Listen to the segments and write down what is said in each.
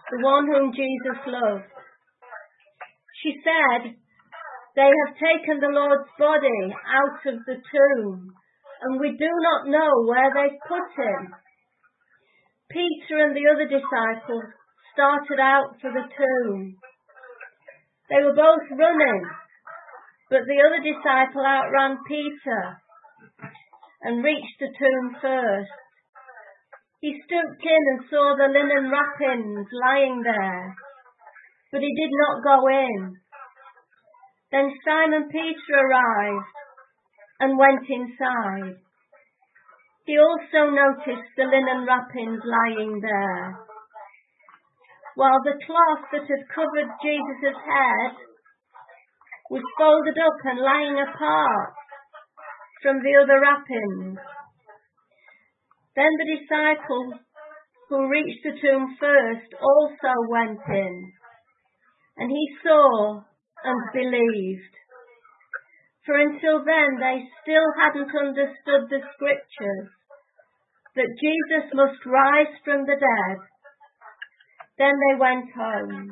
the one whom Jesus loved. She said, "They have taken the Lord's body out of the tomb, and we do not know where they've put him." Peter and the other disciples started out for the tomb. They were both running, but the other disciple outran Peter and reached the tomb first. He stooped in and saw the linen wrappings lying there, but he did not go in. Then Simon Peter arrived and went inside. He also noticed the linen wrappings lying there, while the cloth that had covered Jesus' head was folded up and lying apart from the other wrappings. Then the disciple who reached the tomb first also went in, and he saw and believed. For until then they still hadn't understood the scriptures, that Jesus must rise from the dead. Then they went home.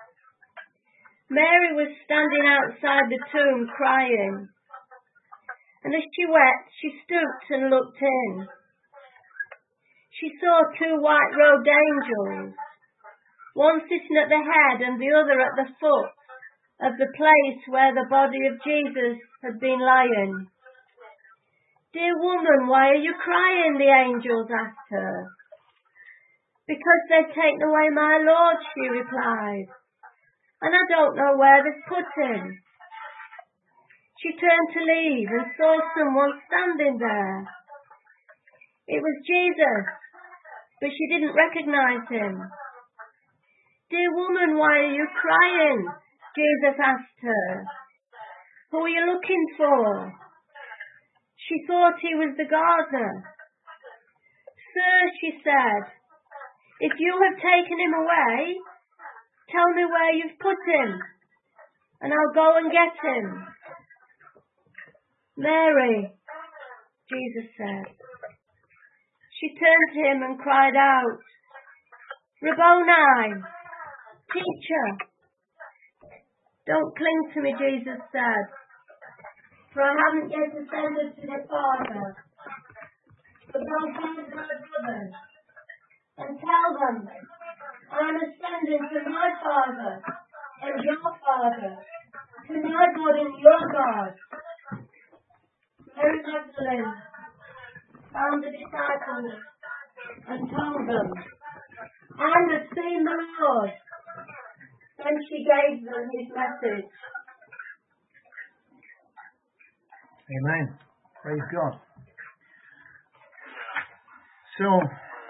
Mary was standing outside the tomb crying, and as she wept, she stooped and looked in. She saw 2 white-robed angels, one sitting at the head and the other at the foot of the place where the body of Jesus had been lying. "Dear woman, why are you crying?" the angels asked her. "Because they've taken away my Lord," she replied, "and I don't know where they've put him." She turned to leave and saw someone standing there. It was Jesus, but she didn't recognize him. "Dear woman, why are you crying?" Jesus asked her. "Who are you looking for?" She thought he was the gardener. "Sir," she said, "if you have taken him away, tell me where you've put him, and I'll go and get him." "Mary," Jesus said. She turned to him and cried out, "Rabboni," teacher. "Don't cling to me," Jesus said, "for I haven't yet ascended to the Father. But go find my brothers and tell them I'm ascending to my Father and your Father, to my God and your God." Mary Magdalene found the disciples and told them, "I have seen the Lord." Then she gave them his message. Amen. Praise God. So,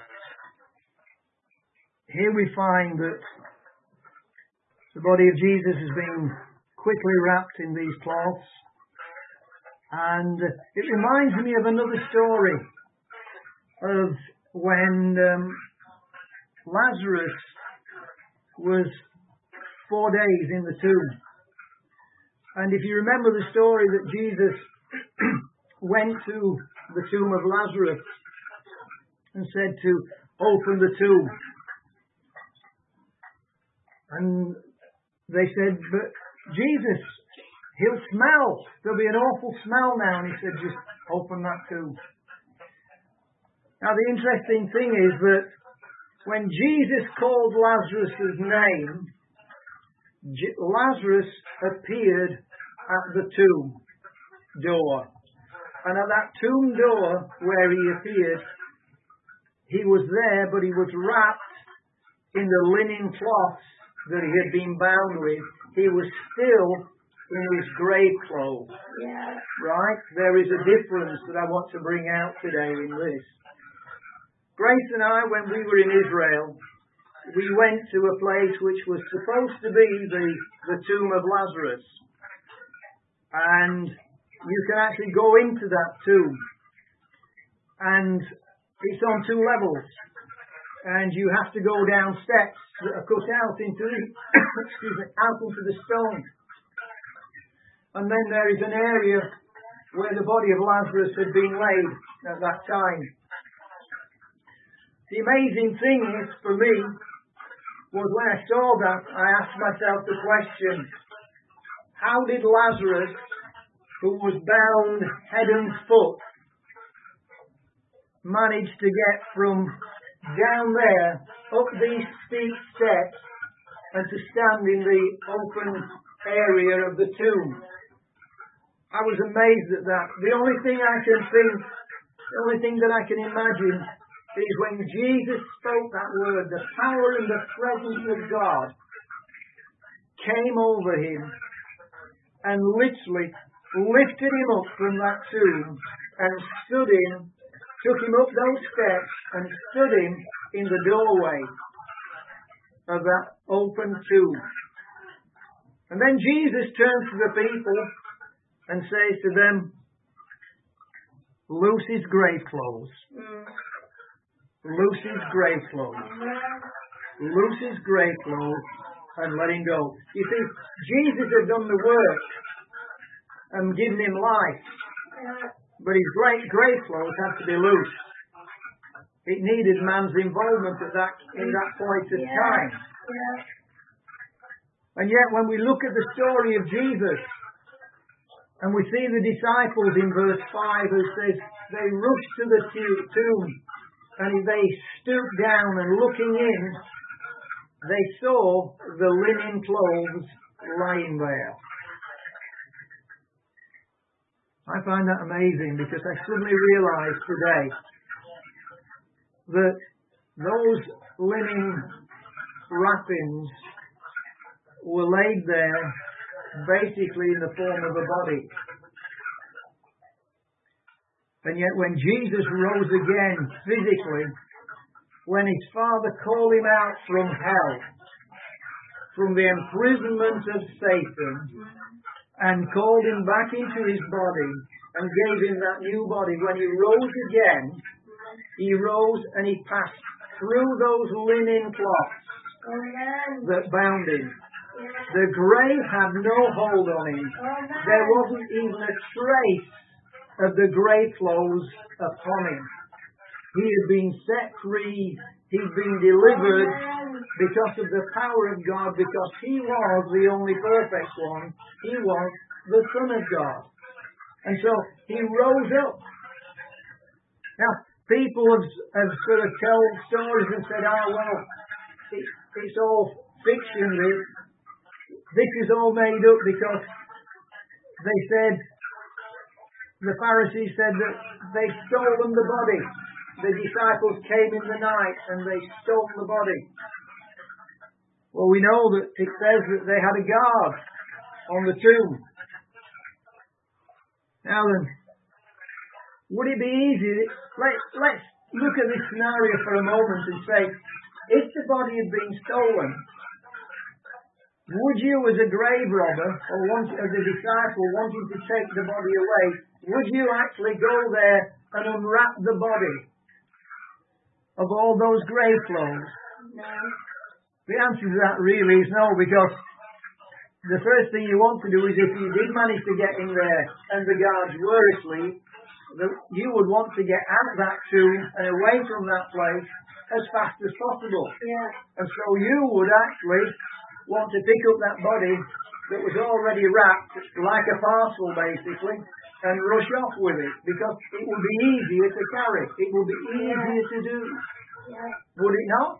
here we find that the body of Jesus has been quickly wrapped in these cloths. And it reminds me of another story of when Lazarus was 4 days in the tomb. And if you remember the story that Jesus went to the tomb of Lazarus and said to open the tomb. And they said, "But Jesus, he'll smell. There'll be an awful smell now." And he said, "Just open that tomb." Now the interesting thing is that when Jesus called Lazarus' name, Lazarus appeared at the tomb door. And at that tomb door where he appeared, he was there, but he was wrapped in the linen cloths that he had been bound with. He was still in his grave clothes. Yeah. Right? There is a difference that I want to bring out today in this. Grace and I, when we were in Israel, we went to a place which was supposed to be the tomb of Lazarus. And you can actually go into that tomb. And it's on 2 levels. And you have to go down steps that are cut out into the stone. And then there is an area where the body of Lazarus had been laid at that time. The amazing thing is, for me, was when I saw that, I asked myself the question, how did Lazarus, who was bound head and foot, manage to get from down there up these steep steps and to stand in the open area of the tomb? I was amazed at that. The only thing I can think, the only thing that I can imagine is when Jesus spoke that word, the power and the presence of God came over him and literally lifted him up from that tomb and stood him, took him up those steps and stood him in the doorway of that open tomb. And then Jesus turns to the people and says to them, loose his grave clothes. Loose his grave clothes. Loose his grave clothes and let him go. You see, Jesus had done the work and given him life, but his grave clothes had to be loose. It needed man's involvement in that point of time. And yet when we look at the story of Jesus, and we see the disciples in verse 5 who says they rushed to the tomb and they stooped down and looking in, they saw the linen clothes lying there. I find that amazing because I suddenly realised today that those linen wrappings were laid there basically in the form of a body. And yet when Jesus rose again physically, when his Father called him out from hell, from the imprisonment of Satan, and called him back into his body and gave him that new body, when he rose again, he rose and he passed through those linen cloths that bound him. The grave had no hold on him. There wasn't even a trace of the grave clothes upon him. He had been set free. He'd been delivered because of the power of God, because he was the only perfect one. He was the Son of God. And so he rose up. Now, people have sort of told stories and said, oh, well, it's all fiction, this is all made up because they said, the Pharisees said that they stole them the body. The disciples came in the night and they stole the body. Well, we know that it says that they had a guard on the tomb. Now then, would it be easy? Let's look at this scenario for a moment and say, if the body had been stolen, would you, as a grave robber, or as a disciple wanting to take the body away, would you actually go there and unwrap the body of all those grave clothes? No. The answer to that really is no, because the first thing you want to do is, if you did manage to get in there and the guards were asleep, you would want to get out of that tomb and away from that place as fast as possible. And so you would actually want to pick up that body that was already wrapped like a parcel basically and rush off with it, because it would be easier to carry. It would be easier to do. Would it not?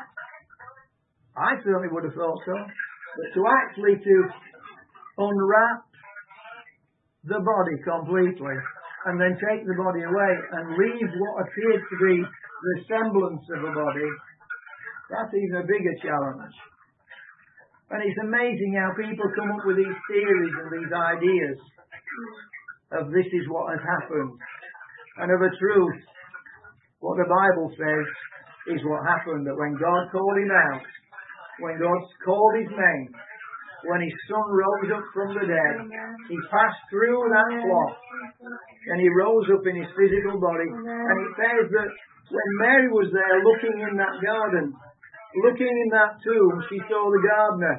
I certainly would have thought so. But to actually to unwrap the body completely and then take the body away and leave what appeared to be the semblance of a body, that's even a bigger challenge. And it's amazing how people come up with these theories and these ideas of this is what has happened. And of a truth, what the Bible says is what happened, that when God called him out, when God called his name, when his Son rose up from the dead, he passed through that cloth and he rose up in his physical body. And it says that when Mary was there looking in that garden, looking in that tomb, she saw the gardener.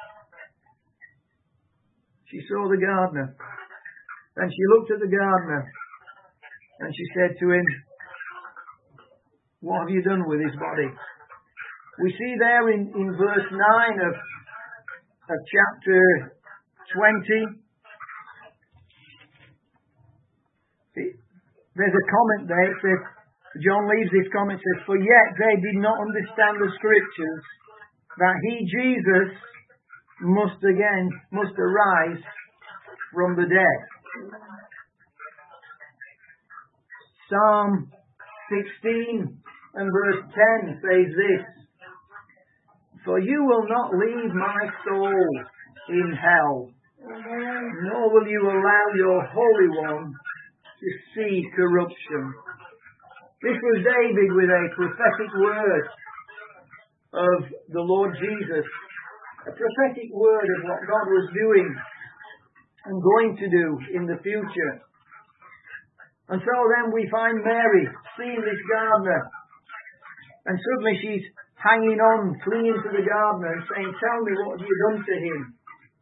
She saw the gardener. And she looked at the gardener and she said to him, what have you done with his body? We see there in verse 9 of chapter 20, there's a comment there. It says, John leaves this comment, says, "For yet they did not understand the Scriptures, that he, Jesus, must arise from the dead." Psalm 16 and verse 10 says this, "For you will not leave my soul in hell, nor will you allow your Holy One to see corruption." This was David with a prophetic word of the Lord Jesus, a prophetic word of what God was doing and going to do in the future. And so then we find Mary seeing this gardener, and suddenly she's hanging on, clinging to the gardener and saying, "Tell me, what have you done to him?"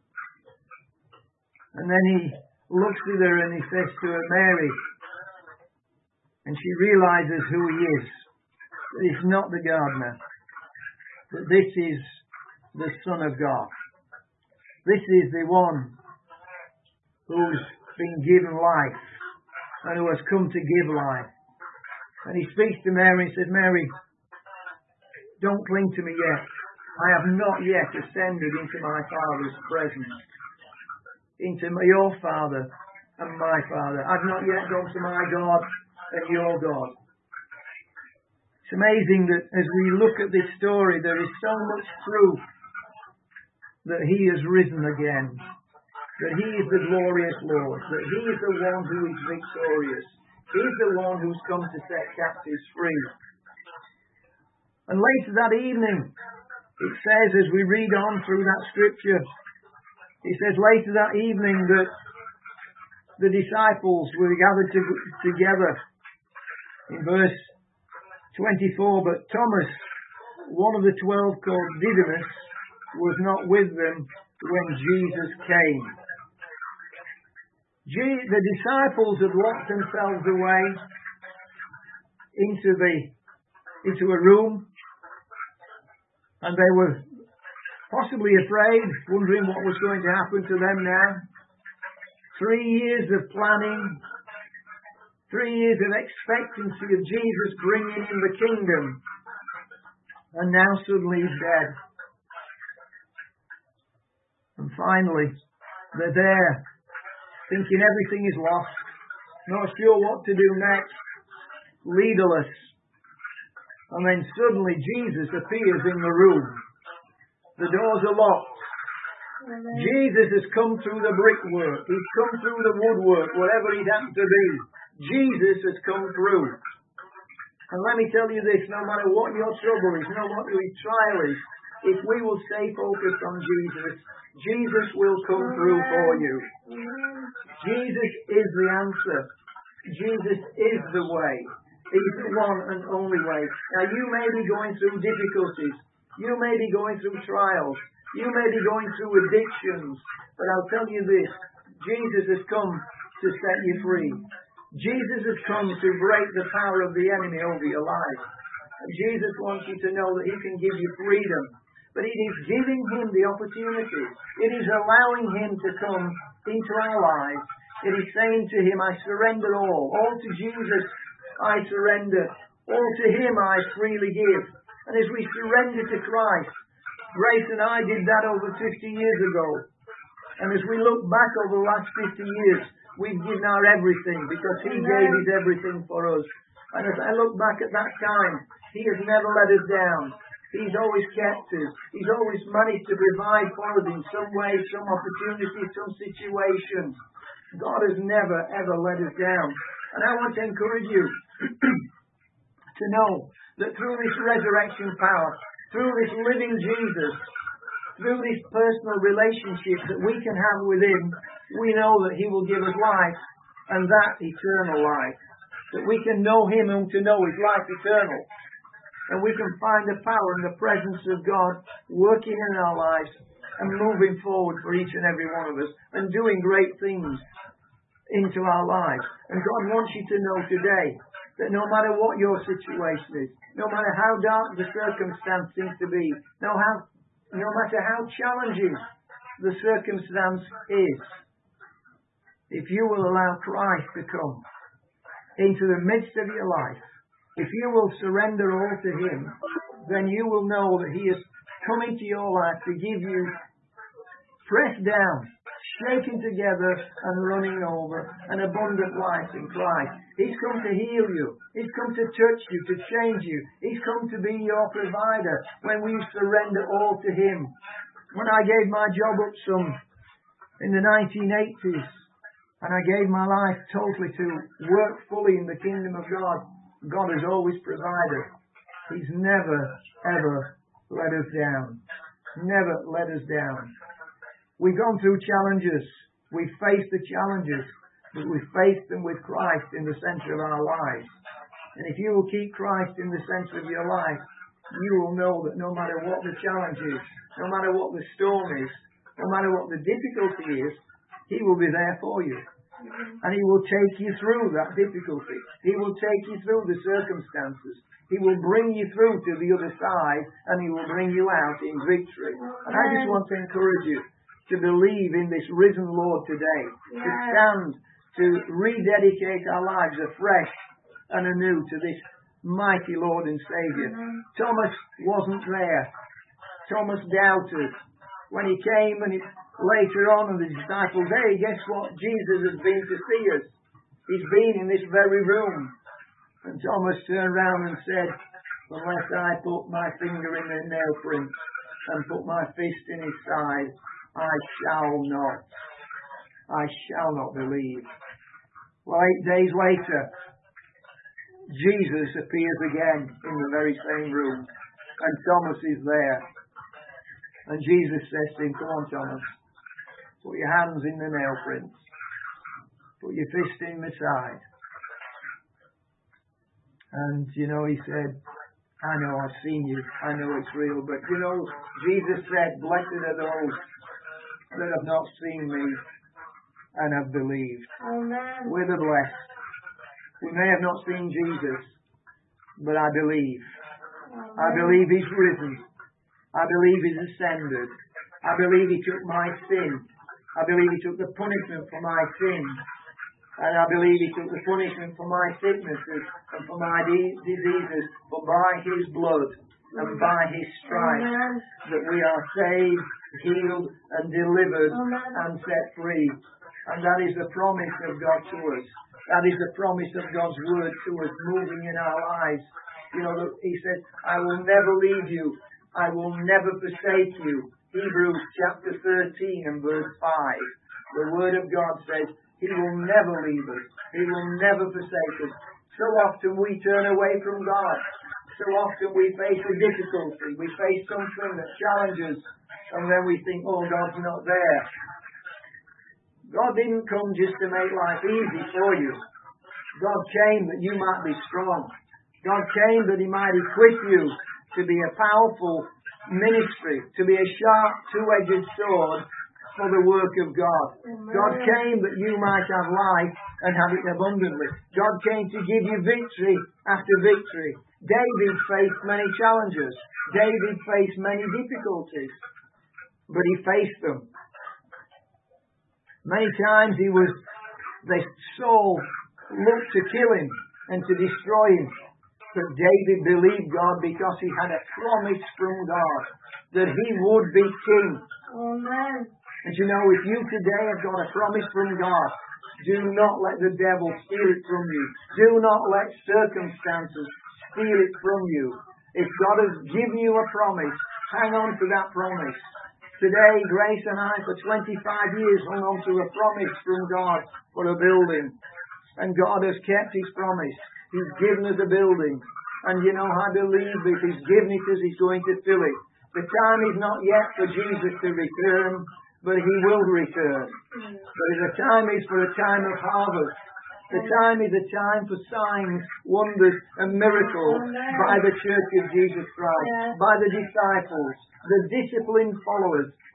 And then he looks at her and he says to her, "Mary." And she realizes who he is. That it's not the gardener. That this is the Son of God. This is the one who's been given life and who has come to give life. And he speaks to Mary and says, "Mary, don't cling to me yet. I have not yet ascended into my Father's presence, into your Father and my Father. I've not yet gone to my God and your God." It's amazing that as we look at this story, there is so much proof that he has risen again, that he is the glorious Lord, that he is the one who is victorious. He's the one who's come to set captives free. And later that evening, it says, as we read on through that scripture, it says later that evening that the disciples were gathered together. In verse 24, "But Thomas, one of the 12 called Didymus, was not with them when Jesus came." The disciples had locked themselves away into a room, and they were possibly afraid, wondering what was going to happen to them now. 3 years of planning, 3 years of expectancy of Jesus bringing in the kingdom, and now suddenly he's dead. And finally, they're there, thinking everything is lost, not sure what to do next, leaderless. And then suddenly Jesus appears in the room. The doors are locked. Jesus has come through the brickwork. He's come through the woodwork, whatever he'd happened to be. Jesus has come through. And let me tell you this, no matter what your trouble is, no matter what your trial is, if we will stay focused on Jesus, Jesus will come through for you. Jesus is the answer. Jesus is the way. He's the one and only way. Now you may be going through difficulties. You may be going through trials. You may be going through addictions. But I'll tell you this, Jesus has come to set you free. Jesus has come to break the power of the enemy over your life. And Jesus wants you to know that he can give you freedom. But it is giving him the opportunity. It is allowing him to come into our lives. It is saying to him, "I surrender all. All to Jesus I surrender. All to him I freely give." And as we surrender to Christ, Grace and I did that over 50 years ago. And as we look back over the last 50 years, we've given our everything because he gave his everything for us. And as I look back at that time, he has never let us down. He's always kept us. He's always managed to provide for us in some way, some opportunity, some situation. God has never, ever let us down. And I want to encourage you to know that through this resurrection power, through this living Jesus, through this personal relationship that we can have with him, we know that he will give us life, and that eternal life. That we can know him, and to know is life eternal. And we can find the power and the presence of God working in our lives and moving forward for each and every one of us and doing great things into our lives. And God wants you to know today that no matter what your situation is, no matter how dark the circumstance seems to be, no matter how challenging the circumstance is, if you will allow Christ to come into the midst of your life, if you will surrender all to Him, then you will know that He is coming to your life to give you pressed down, shaken together and running over an abundant life in Christ. He's come to heal you. He's come to touch you, to change you. He's come to be your provider when we surrender all to Him. When I gave my job up in the 1980s, and I gave my life totally to work fully in the kingdom of God, God has always provided. He's never, ever let us down. Never let us down. We've gone through challenges. We've faced the challenges, but we've faced them with Christ in the center of our lives. And if you will keep Christ in the center of your life, you will know that no matter what the challenge is, no matter what the storm is, no matter what the difficulty is, He will be there for you. And He will take you through that difficulty. He will take you through the circumstances. He will bring you through to the other side, and He will bring you out in victory. And I just want to encourage you to believe in this risen Lord today, to stand, to rededicate our lives afresh and anew to this mighty Lord and Saviour. Thomas wasn't there. Thomas doubted. When he came and later on, and the disciples, hey, guess what? Jesus has been to see us. He's been in this very room. And Thomas turned around and said, unless I put my finger in the nail print and put my fist in His side, I shall not believe. Well, 8 days later, Jesus appears again in the very same room, and Thomas is there. And Jesus says to him, come on, Thomas, put your hands in the nail prints, put your fist in my side. And, he said, I know, I've seen you, I know it's real, but, Jesus said, blessed are those that have not seen me and have believed. Amen. We're the blessed. We may have not seen Jesus, but I believe. Amen. I believe He's risen. I believe He's ascended. I believe He took my sin. I believe He took the punishment for my sin. And I believe He took the punishment for my sicknesses and for my diseases. But by His blood and by His stripes that we are saved, healed and delivered and set free. And that is the promise of God to us. That is the promise of God's word to us moving in our lives. He said, I will never leave you. I will never forsake you. Hebrews chapter 13 and verse 5. The word of God says, He will never leave us. He will never forsake us. So often we turn away from God. So often we face a difficulty. We face something that challenges. And then we think, oh, God's not there. God didn't come just to make life easy for you. God came that you might be strong. God came that He might equip you to be a powerful ministry, to be a sharp, two-edged sword for the work of God. Amen. God came that you might have life and have it abundantly. God came to give you victory after victory. David faced many challenges. David faced many difficulties, but he faced them. Many times Saul looked to kill him and to destroy him. But David believed God because he had a promise from God that he would be king. Amen. And if you today have got a promise from God, do not let the devil steal it from you. Do not let circumstances steal it from you. If God has given you a promise, hang on to that promise. Today, Grace and I, for 25 years, hung on to a promise from God for a building. And God has kept His promise. He's given us a building. And I believe if He's given it us, He's going to fill it. The time is not yet for Jesus to return, but He will return. But the time is for a time of harvest. The time is a time for signs, wonders and miracles by the Church of Jesus Christ, by the disciples, the disciplined followers,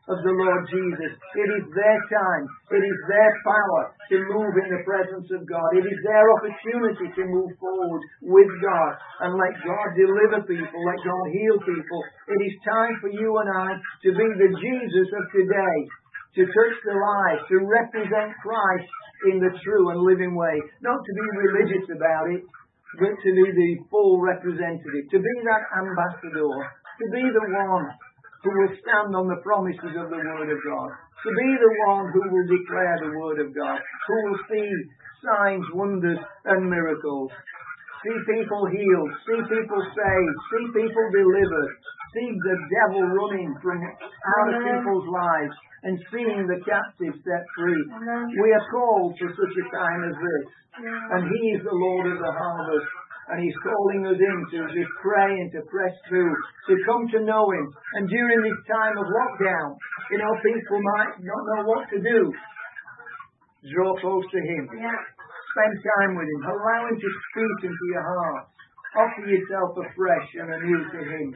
of the Lord Jesus. It is their time. It is their power to move in the presence of God. It is their opportunity to move forward with God and let God deliver people, let God heal people. It is time for you and I to be the Jesus of today, to touch the lives, to represent Christ in the true and living way. Not to be religious about it, but to be the full representative, to be that ambassador, to be the one who will stand on the promises of the Word of God, to be the one who will declare the Word of God, who will see signs, wonders, and miracles, see people healed, see people saved, see people delivered, see the devil running from out of people's lives, and seeing the captives set free. We are called for such a time as this, and He is the Lord of the harvest. And He's calling us in to just pray and to press through, to come to know Him. And during this time of lockdown, people might not know what to do. Draw close to Him. Spend time with Him. Allow Him to speak into your heart. Offer yourself afresh and anew to Him.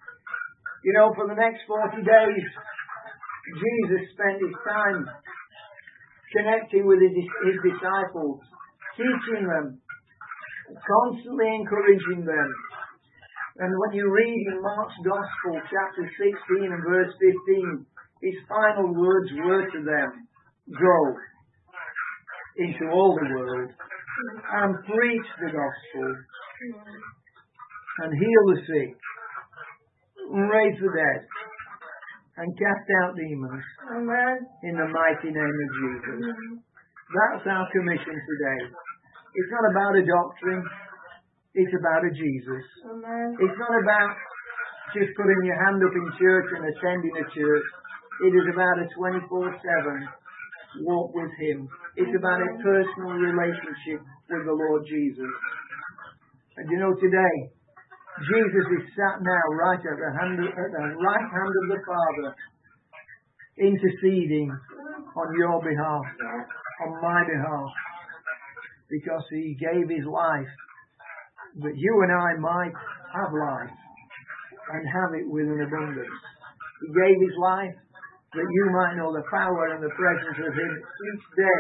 For the next 40 days, Jesus spent His time connecting with His disciples, teaching them, constantly encouraging them. And when you read in Mark's Gospel, chapter 16 and verse 15, His final words were to them, "Go into all the world and preach the gospel and heal the sick, and raise the dead, and cast out demons." Amen. In the mighty name of Jesus. That's our commission today. It's not about a doctrine. It's about a Jesus. Amen. It's not about just putting your hand up in church and attending a church. It is about a 24/7 walk with Him. It's about a personal relationship with the Lord Jesus. And today, Jesus is sat now right at the right hand of the Father, interceding on your behalf, on my behalf, because He gave His life that you and I might have life and have it with an abundance. He gave His life that you might know the power and the presence of Him each day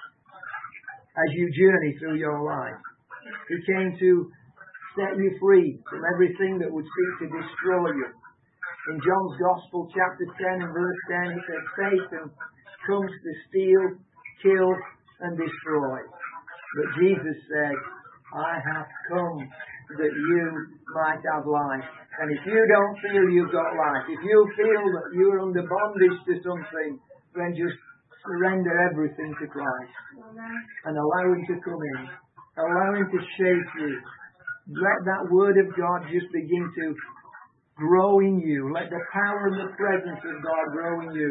as you journey through your life. He came to set you free from everything that would seek to destroy you. In John's Gospel, chapter 10 and verse 10, it says, Satan comes to steal, kill, and destroy. But Jesus said, I have come that you might have life. And if you don't feel you've got life, if you feel that you're under bondage to something, then just surrender everything to Christ and allow Him to come in. Allow Him to shape you. Let that Word of God just begin to grow in you. Let the power and the presence of God grow in you.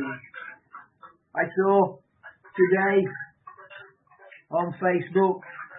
I saw today on Facebook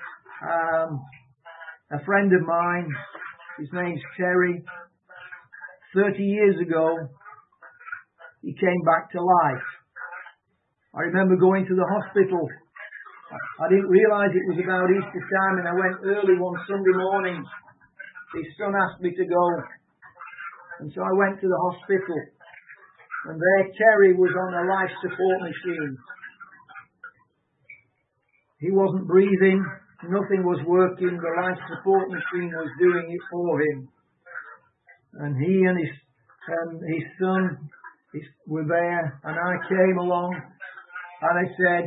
a friend of mine, his name's Terry. 30 years ago, he came back to life. I remember going to the hospital. I didn't realise it was about Easter time, and I went early one Sunday morning. His son asked me to go, and so I went to the hospital. And there Terry was on a life support machine. He wasn't breathing. Nothing was working. The life support machine was doing it for him. And he and his son were there. And I came along and I said,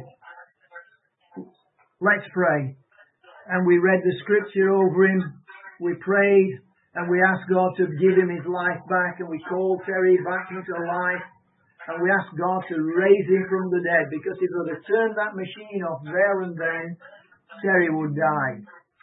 let's pray. And we read the scripture over him. We prayed and we asked God to give him his life back. And we called Terry back into life. And we asked God to raise him from the dead. Because if we had turned that machine off there and then, Terry would die.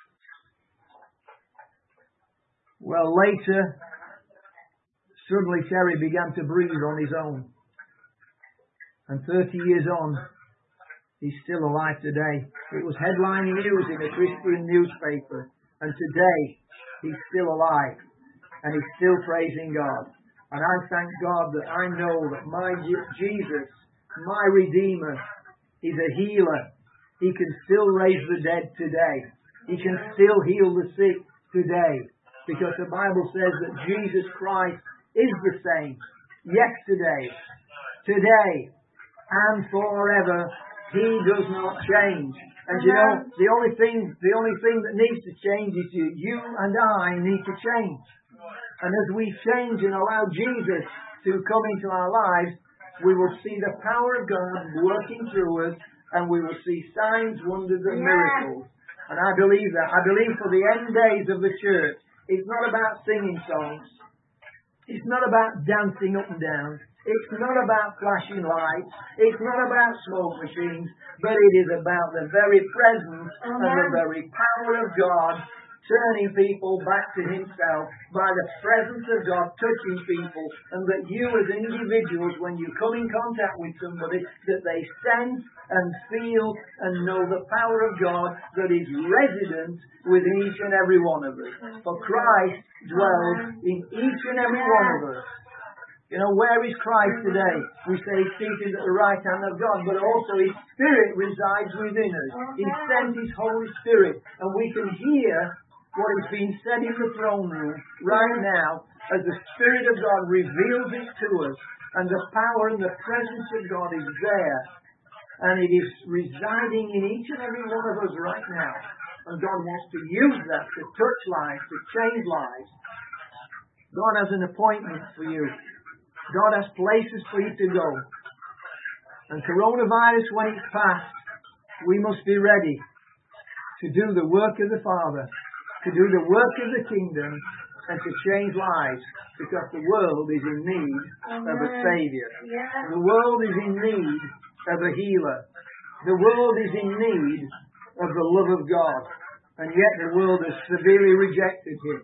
Well, later, suddenly Terry began to breathe on his own. And 30 years on, he's still alive today. It was headlining news in a Christian newspaper. And today, he's still alive. And he's still praising God. And I thank God that I know that my Jesus, my Redeemer, is a healer. He can still raise the dead today. He can still heal the sick today. Because the Bible says that Jesus Christ is the same yesterday, today and forever. He does not change. And you know, the only thing that needs to change is you and I need to change. And as we change and allow Jesus to come into our lives, we will see the power of God working through us, and we will see signs, wonders, and miracles. And I believe that. I believe for the end days of the church, it's not about singing songs. It's not about dancing up and down. It's not about flashing lights. It's not about smoke machines. But it is about the very presence and the very power of God turning people back to Himself by the presence of God touching people, and that you as individuals, when you come in contact with somebody, that they sense and feel and know the power of God that is resident within each and every one of us. For Christ dwells in each and every one of us. You know, where is Christ today? We say He's seated at the right hand of God, but also His Spirit resides within us. He sends His Holy Spirit, and we can hear what is being said in the throne room right now as the Spirit of God reveals it to us, and the power and the presence of God is there, and it is residing in each and every one of us right now. And God wants to use that to touch lives, to change lives. God has an appointment for you. God has places for you to go. And coronavirus, when it's past, we must be ready to do the work of the Father, to do the work of the kingdom, and to change lives, because the world is in need of a Saviour. The world is in need of a healer. The world is in need of the love of God, and yet the world has severely rejected Him.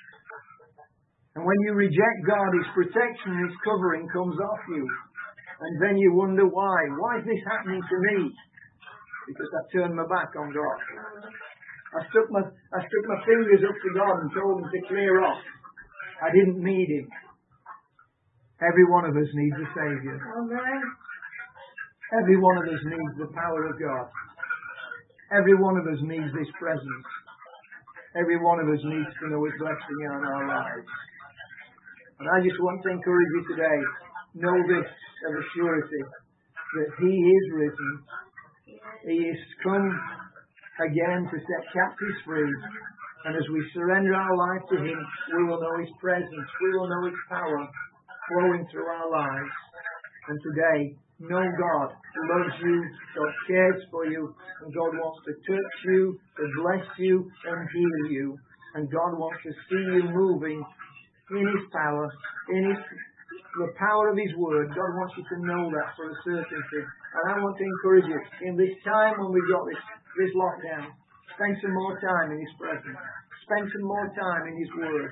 And when you reject God, His protection and His covering comes off you. And then you wonder why. Why is this happening to me? Because I turned my back on God. I stuck my fingers up to God and told Him to clear off. I didn't need Him. Every one of us needs a Saviour. Every one of us needs the power of God. Every one of us needs His presence. Every one of us needs to know His blessing on our lives. And I just want to encourage you today, know this of a surety, that He is risen. He is come again to set captives free. And as we surrender our life to Him, we will know His presence. We will know His power flowing through our lives. And today, know God loves you, God cares for you, and God wants to touch you, to bless you, and heal you. And God wants to see you moving in His power, in the power of His Word. God wants you to know that for a certainty. And I want to encourage you, in this time when we've got this lockdown, spend some more time in His presence. Spend some more time in His Word.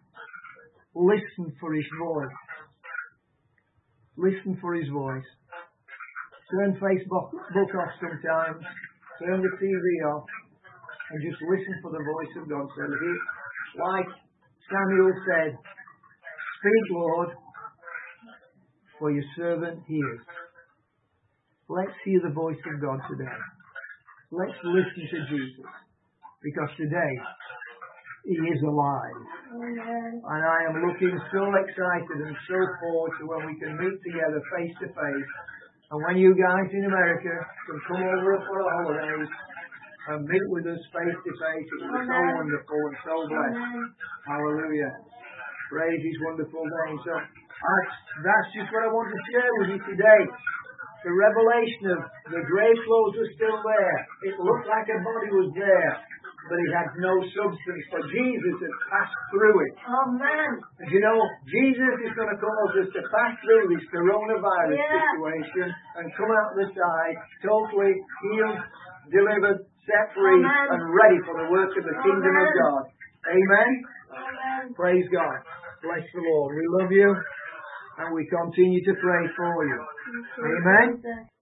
Listen for His voice. Listen for His voice. Turn Facebook off sometimes. Turn the TV off. And just listen for the voice of God. So like Samuel said, speak, Lord, for your servant hears. Let's hear the voice of God today. Let's listen to Jesus. Because today, He is alive. And I am looking so excited and so forward to when we can meet together face to face. And when you guys in America can come over for the holidays and meet with us face to face, it was so wonderful and so blessed. Hallelujah. Praise His wonderful name. So that's just what I want to share with you today. The revelation of the grave clothes was still there. It looked like a body was there, but it had no substance, for Jesus had passed through it. Amen. And you know, Jesus is going to cause us to pass through this coronavirus situation and come out the side totally healed, delivered, set free, and ready for the work of the kingdom of God. Amen? Praise God. Bless the Lord. We love you, and we continue to pray for you. Amen?